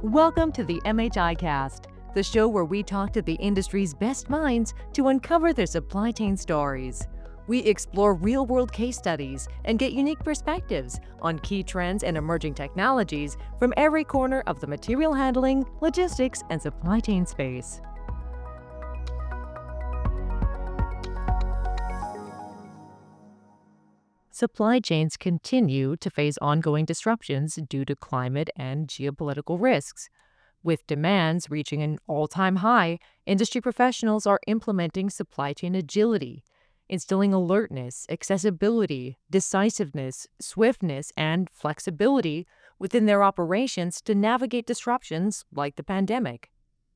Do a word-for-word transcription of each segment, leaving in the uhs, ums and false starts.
Welcome to the M H I Cast, the show where we talk to the industry's best minds to uncover their supply chain stories. We explore real-world case studies and get unique perspectives on key trends and emerging technologies from every corner of the material handling, logistics, and supply chain space. Supply chains continue to face ongoing disruptions due to climate and geopolitical risks. With demands reaching an all-time high, industry professionals are implementing supply chain agility, instilling alertness, accessibility, decisiveness, swiftness, and flexibility within their operations to navigate disruptions like the pandemic.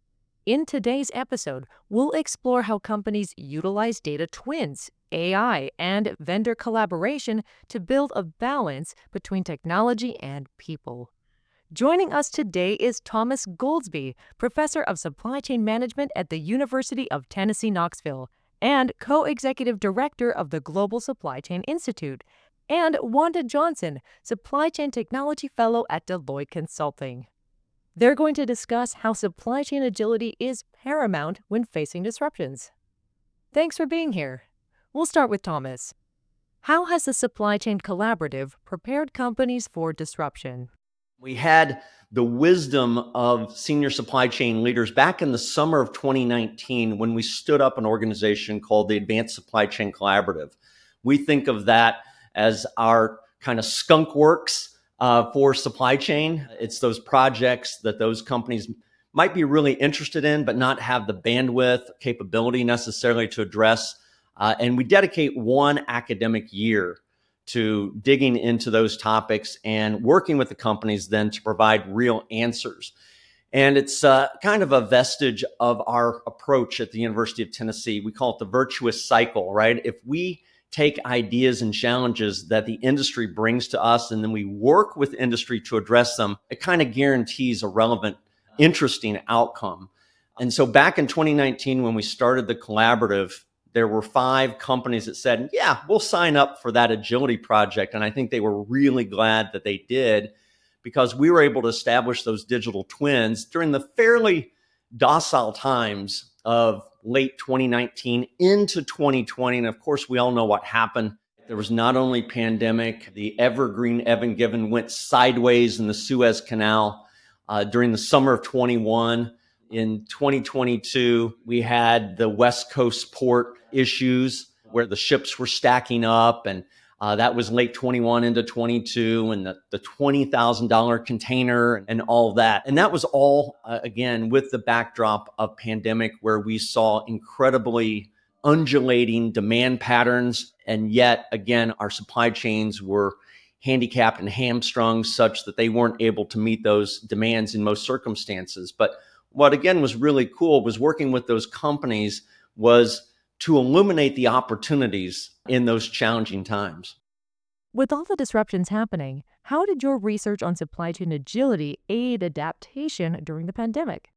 In today's episode, we'll explore how companies utilize data twins, A I, and vendor collaboration to build a balance between technology and people. Joining us today is Thomas Goldsby, Professor of Supply Chain Management at the University of Tennessee, Knoxville, and Co-Executive Director of the Global Supply Chain Institute, and Wanda Johnson, Supply Chain Technology Fellow at Deloitte Consulting. They're going to discuss how supply chain agility is paramount when facing disruptions. Thanks for being here. We'll start with Thomas. How has the Supply Chain Collaborative prepared companies for disruption? We had the wisdom of senior supply chain leaders back in the summer of twenty nineteen when we stood up an organization called the Advanced Supply Chain Collaborative. We think of that as our kind of skunk works uh, for supply chain. It's those projects that those companies might be really interested in, but not have the bandwidth, capability necessarily to address. Uh, and we dedicate one academic year to digging into those topics and working with the companies then to provide real answers. And it's uh, kind of a vestige of our approach at the University of Tennessee. We call it the virtuous cycle, right? If we take ideas and challenges that the industry brings to us and then we work with industry to address them, it kind of guarantees a relevant, interesting outcome. And so back in twenty nineteen, when we started the collaborative, there were five companies that said, yeah, we'll sign up for that agility project. And I think they were really glad that they did because we were able to establish those digital twins during the fairly docile times of late twenty nineteen into twenty twenty. And of course, we all know what happened. There was not only pandemic, the evergreen Evan Given went sideways in the Suez Canal uh, during the summer of twenty-one. In twenty twenty-two, we had the West Coast port issues where the ships were stacking up, and uh, that was late twenty-one into twenty-two, and the, the twenty thousand dollars container and all that. And that was all, uh, again, with the backdrop of pandemic where we saw incredibly undulating demand patterns. And yet, again, our supply chains were handicapped and hamstrung such that they weren't able to meet those demands in most circumstances. But what again was really cool was working with those companies was to illuminate the opportunities in those challenging times. With all the disruptions happening, how did your research on supply chain agility aid adaptation during the pandemic?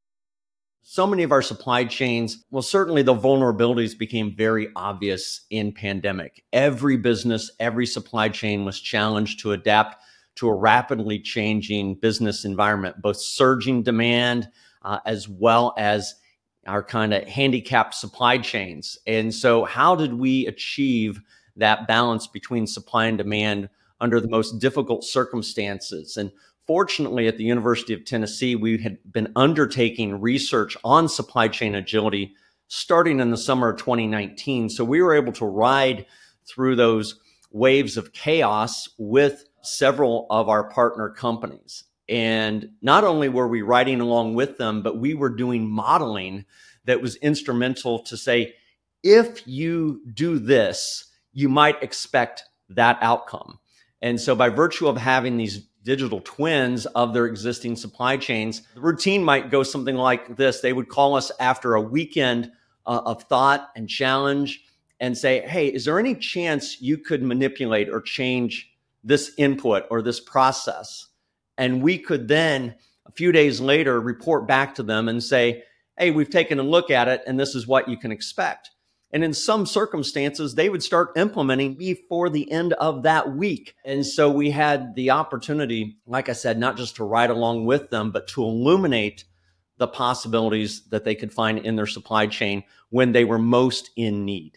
So many of our supply chains, well, certainly the vulnerabilities became very obvious in pandemic. Every business, every supply chain was challenged to adapt to a rapidly changing business environment, both surging demand, Uh, as well as our kind of handicapped supply chains. And so how did we achieve that balance between supply and demand under the most difficult circumstances? And fortunately, at the University of Tennessee, we had been undertaking research on supply chain agility starting in the summer of twenty nineteen. So we were able to ride through those waves of chaos with several of our partner companies. And not only were we riding along with them, but we were doing modeling that was instrumental to say, if you do this, you might expect that outcome. And so by virtue of having these digital twins of their existing supply chains, the routine might go something like this. They would call us after a weekend uh, of thought and challenge and say, hey, is there any chance you could manipulate or change this input or this process? And we could then, a few days later, report back to them and say, hey, we've taken a look at it, and this is what you can expect. And in some circumstances, they would start implementing before the end of that week. And so we had the opportunity, like I said, not just to ride along with them, but to illuminate the possibilities that they could find in their supply chain when they were most in need.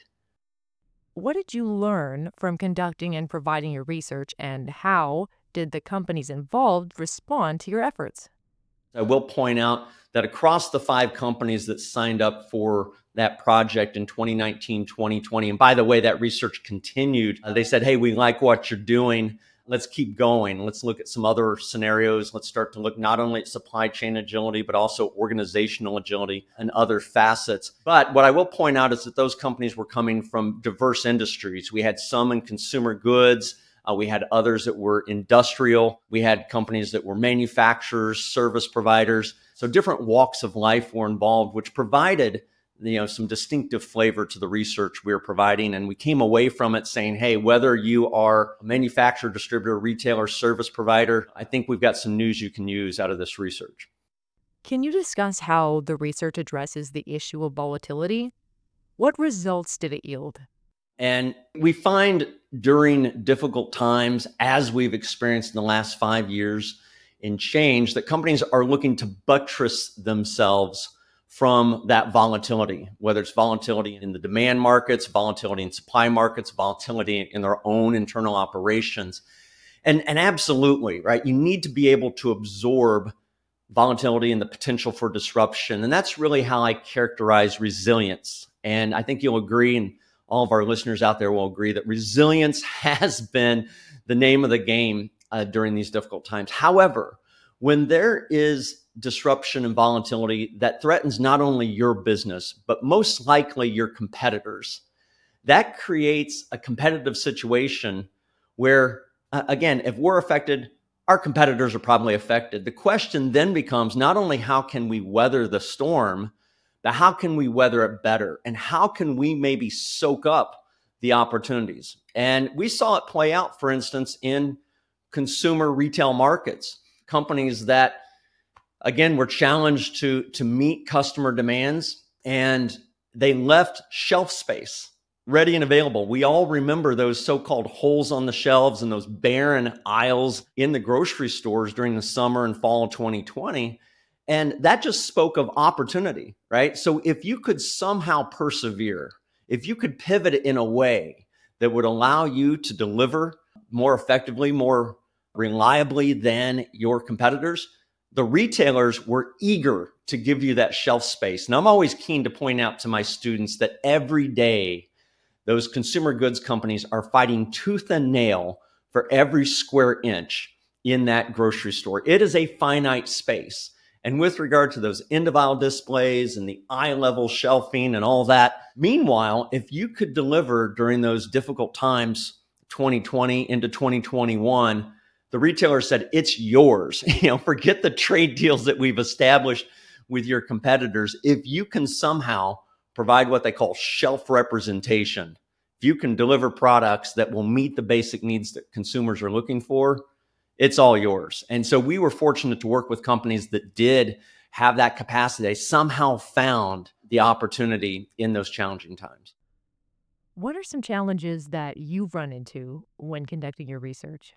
What did you learn from conducting and providing your research, and how did the companies involved respond to your efforts? I will point out that across the five companies that signed up for that project in twenty nineteen, twenty twenty, and by the way, that research continued. Uh, they said, hey, we like what you're doing. Let's keep going. Let's look at some other scenarios. Let's start to look not only at supply chain agility, but also organizational agility and other facets. But what I will point out is that those companies were coming from diverse industries. We had some in consumer goods. Uh, we had others that were industrial. We had companies that were manufacturers, service providers. So different walks of life were involved, which provided, you know, some distinctive flavor to the research we were providing. And we came away from it saying, hey, whether you are a manufacturer, distributor, retailer, service provider, I think we've got some news you can use out of this research. Can you discuss how the research addresses the issue of volatility? What results did it yield? And we find during difficult times, as we've experienced in the last five years in change, that companies are looking to buttress themselves from that volatility, whether it's volatility in the demand markets, volatility in supply markets, volatility in their own internal operations. And, and absolutely, right, you need to be able to absorb volatility and the potential for disruption. And that's really how I characterize resilience. And I think you'll agree, and all of our listeners out there will agree, that resilience has been the name of the game uh, during these difficult times. However, when there is disruption and volatility that threatens not only your business, but most likely your competitors, that creates a competitive situation where, uh, again, if we're affected, our competitors are probably affected. The question then becomes not only how can we weather the storm, but how can we weather it better? And how can we maybe soak up the opportunities? And we saw it play out, for instance, in consumer retail markets, companies that, again, were challenged to, to meet customer demands, and they left shelf space ready and available. We all remember those so-called holes on the shelves and those barren aisles in the grocery stores during the summer and fall of twenty twenty. And that just spoke of opportunity, right? So if you could somehow persevere, if you could pivot in a way that would allow you to deliver more effectively, more reliably than your competitors, the retailers were eager to give you that shelf space. And I'm always keen to point out to my students that every day, those consumer goods companies are fighting tooth and nail for every square inch in that grocery store. It is a finite space. And with regard to those end-of-aisle displays and the eye-level shelving and all that, meanwhile, if you could deliver during those difficult times, twenty twenty into twenty twenty-one, the retailer said, it's yours. You know, forget the trade deals that we've established with your competitors. If you can somehow provide what they call shelf representation, if you can deliver products that will meet the basic needs that consumers are looking for, it's all yours. And so we were fortunate to work with companies that did have that capacity. They somehow found the opportunity in those challenging times. What are some challenges that you've run into when conducting your research?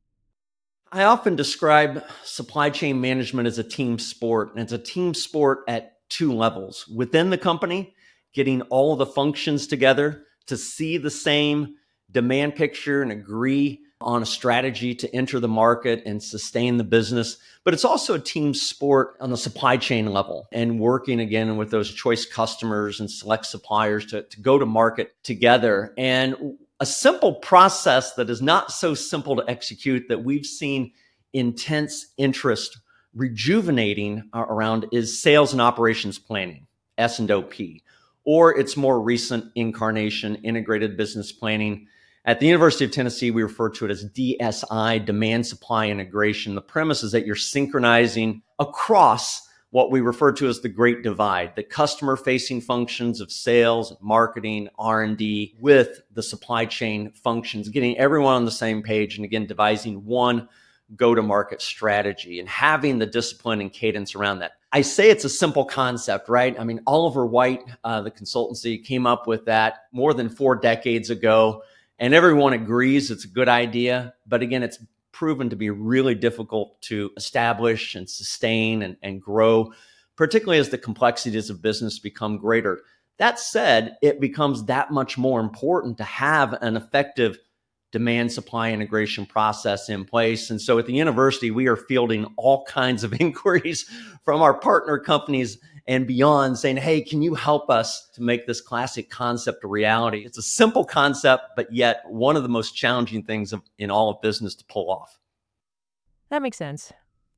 I often describe supply chain management as a team sport, and it's a team sport at two levels. Within the company, getting all of the functions together to see the same demand picture and agree on a strategy to enter the market and sustain the business. But it's also a team sport on the supply chain level, and working again with those choice customers and select suppliers to, to go to market together. And a simple process that is not so simple to execute that we've seen intense interest rejuvenating around is sales and operations planning, S and O P, or its more recent incarnation, integrated business planning. At the University of Tennessee, we refer to it as D S I, demand supply integration. The premise is that you're synchronizing across what we refer to as the Great Divide, the customer-facing functions of sales, marketing, R and D with the supply chain functions, getting everyone on the same page, and again, devising one go-to-market strategy and having the discipline and cadence around that. I say it's a simple concept, right? I mean, Oliver White, uh, the consultancy, came up with that more than four decades ago, and everyone agrees it's a good idea. But again, it's proven to be really difficult to establish and sustain and, and grow, particularly as the complexities of business become greater. That said, it becomes that much more important to have an effective demand supply integration process in place. And so at the university, we are fielding all kinds of inquiries from our partner companies and beyond saying, hey, can you help us to make this classic concept a reality? It's a simple concept, but yet one of the most challenging things of, in all of business to pull off. That makes sense.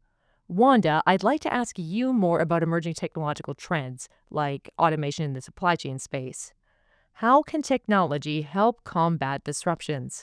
Wanda, I'd like to ask you more about emerging technological trends like automation in the supply chain space. How can technology help combat disruptions?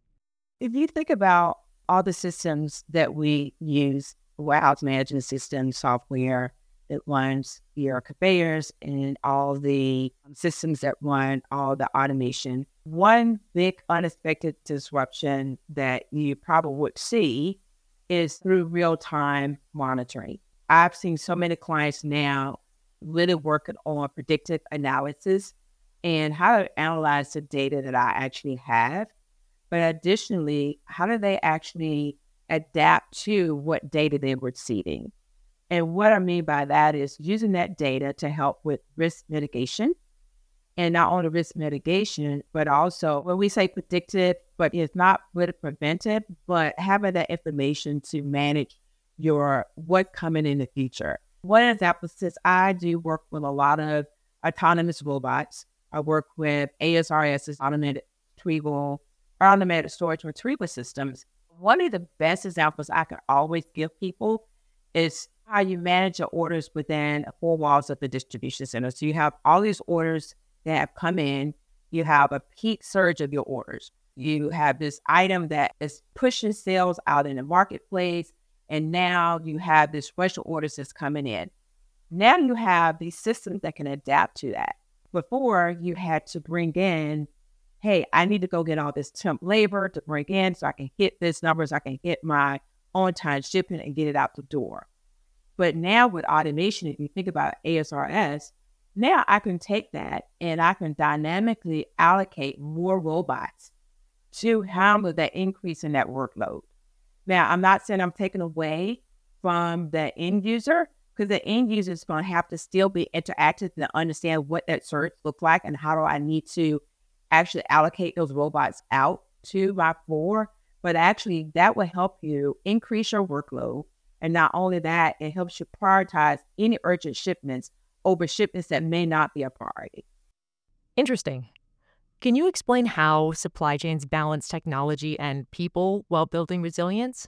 If you think about all the systems that we use, warehouse management systems, software that runs your conveyors, and all the systems that run all the automation, one big unexpected disruption that you probably would see is through real-time monitoring. I've seen so many clients now really working on predictive analysis and how to analyze the data that I actually have. But additionally, how do they actually adapt to what data they're receiving? And what I mean by that is using that data to help with risk mitigation. And not only risk mitigation, but also when we say predictive, but it's not really preventive, but having that information to manage your what coming in the future. One example is I do work with a lot of autonomous robots. I work with A S R S's automated retrieval, automated storage retrieval systems. One of the best examples I can always give people is how you manage your orders within four walls of the distribution center. So you have all these orders that have come in, you have a peak surge of your orders. You have this item that is pushing sales out in the marketplace, and now you have this rush of orders that's coming in. Now you have these systems that can adapt to that. Before, you had to bring in, hey, I need to go get all this temp labor to bring in so I can hit this numbers, I can hit my on-time shipping and get it out the door. But now with automation, if you think about A S R S, now I can take that and I can dynamically allocate more robots to handle that increase in that workload. Now, I'm not saying I'm taking away from the end user, because the end user is going to have to still be interactive to understand what that search looks like and how do I need to actually allocate those robots out to my floor. But actually, that will help you increase your workload. And not only that, it helps you prioritize any urgent shipments over shipments that may not be a priority. Interesting. Can you explain how supply chains balance technology and people while building resilience?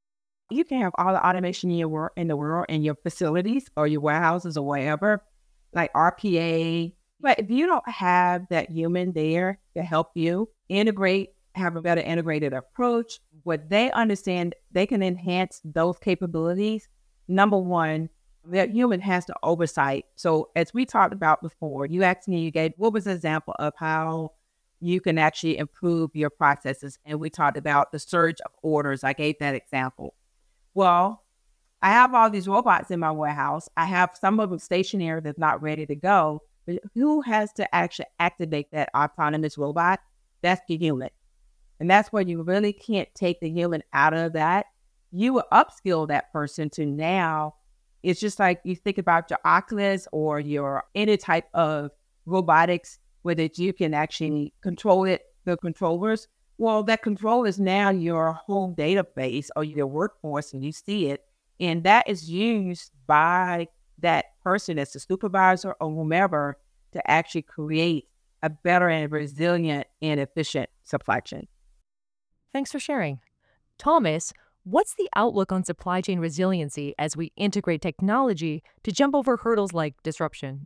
You can have all the automation in your work in the world in your facilities or your warehouses or wherever, like R P A. But if you don't have that human there to help you integrate, have a better integrated approach, what they understand, they can enhance those capabilities. Number one, that human has to oversight. So as we talked about before, you asked me, you gave, what was an example of how you can actually improve your processes? And we talked about the surge of orders. I gave that example. Well, I have all these robots in my warehouse. I have some of them stationary that's not ready to go. But who has to actually activate that autonomous robot? That's the human. And that's where you really can't take the human out of that. You will upskill that person to now. It's just like you think about your Oculus or your any type of robotics where that you can actually control it, the controllers. Well, that control is now your whole database or your workforce, and you see it. And that is used by that person as the supervisor or whomever to actually create a better and resilient and efficient supply chain. Thanks for sharing. Thomas, what's the outlook on supply chain resiliency as we integrate technology to jump over hurdles like disruption?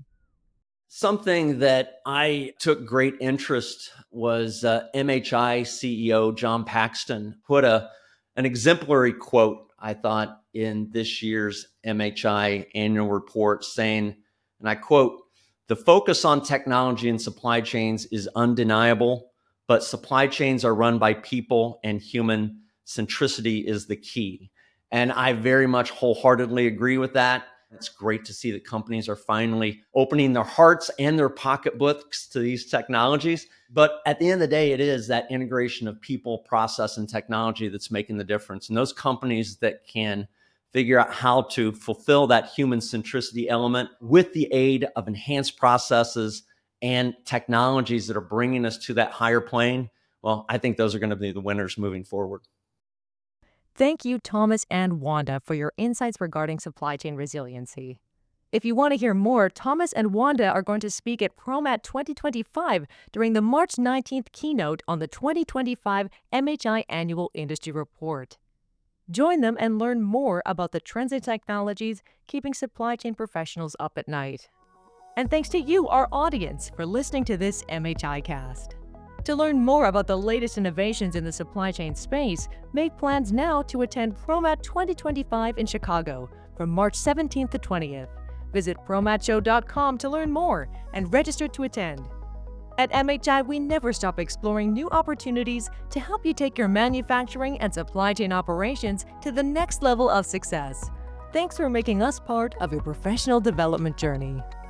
Something that I took great interest was uh, M H I C E O John Paxton put a an exemplary quote, I thought, in this year's M H I annual report saying, and I quote, "The focus on technology and supply chains is undeniable, but supply chains are run by people and human centricity is the key." And I very much wholeheartedly agree with that. It's great to see that companies are finally opening their hearts and their pocketbooks to these technologies. But at the end of the day, it is that integration of people, process, and technology that's making the difference. And those companies that can figure out how to fulfill that human centricity element with the aid of enhanced processes and technologies that are bringing us to that higher plane, well, I think those are going to be the winners moving forward. Thank you, Thomas and Wanda, for your insights regarding supply chain resiliency. If you want to hear more, Thomas and Wanda are going to speak at ProMat twenty twenty-five during the March nineteenth keynote on the twenty twenty-five M H I Annual Industry Report. Join them and learn more about the trends and technologies keeping supply chain professionals up at night. And thanks to you, our audience, for listening to this M H I Cast. To learn more about the latest innovations in the supply chain space, make plans now to attend ProMat twenty twenty-five in Chicago from March seventeenth to twentieth. Visit promat show dot com to learn more and register to attend. At M H I, we never stop exploring new opportunities to help you take your manufacturing and supply chain operations to the next level of success. Thanks for making us part of your professional development journey.